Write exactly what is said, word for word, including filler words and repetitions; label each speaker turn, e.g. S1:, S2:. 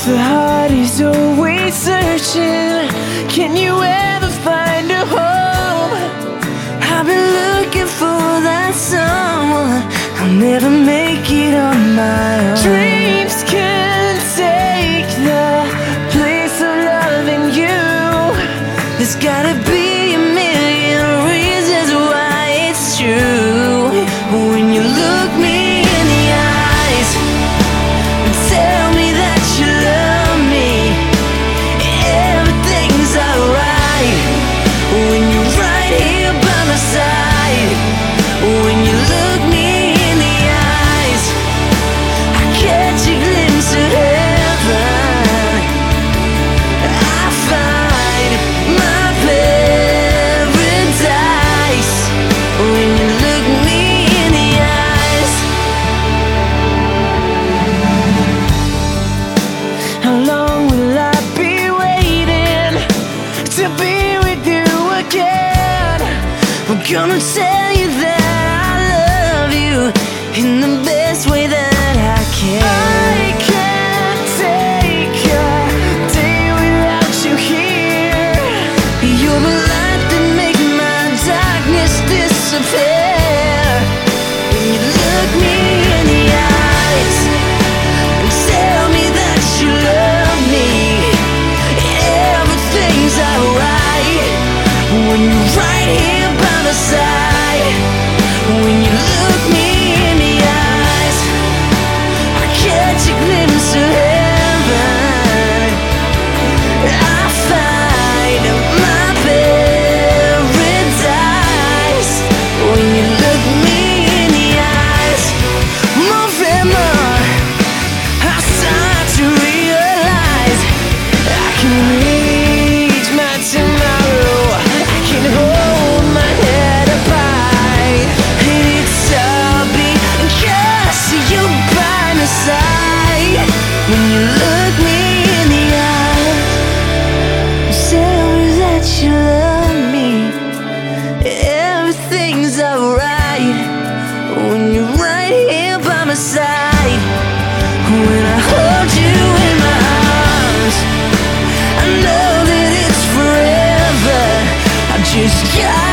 S1: The heart is always searching. Can you ever find a home? I've been looking for that someone. I'll never make it on my own. Dreams can take the place of loving you. There's gotta be a million reasons why it's true. When you look me in the eyes and tell me that you love me, everything's alright. When you're right here by my side, when you look me in the eyes, I catch a glimpse of heaven. I find my paradise when you look me in the eyes. How long will I be waiting to be with you again? I'm gonna tell you that I love you in the best way that I can. I can't take a day without you here. You're the light that makes my darkness disappear. When you look me in the eyes and tell me that you love me, everything's alright. When you're right here by my side, when you look me in the eyes, I catch a glimpse of heaven. I find my paradise when you look me in the eyes. More and more, I start to realize I can reach my tomorrow. I can hold my head up high, and it's all because you're by my side. When you look me in the eyes, tell me that you love me, everything's alright. When you're right here by my side, when I hold you in my arms, I know that it's forever. I just got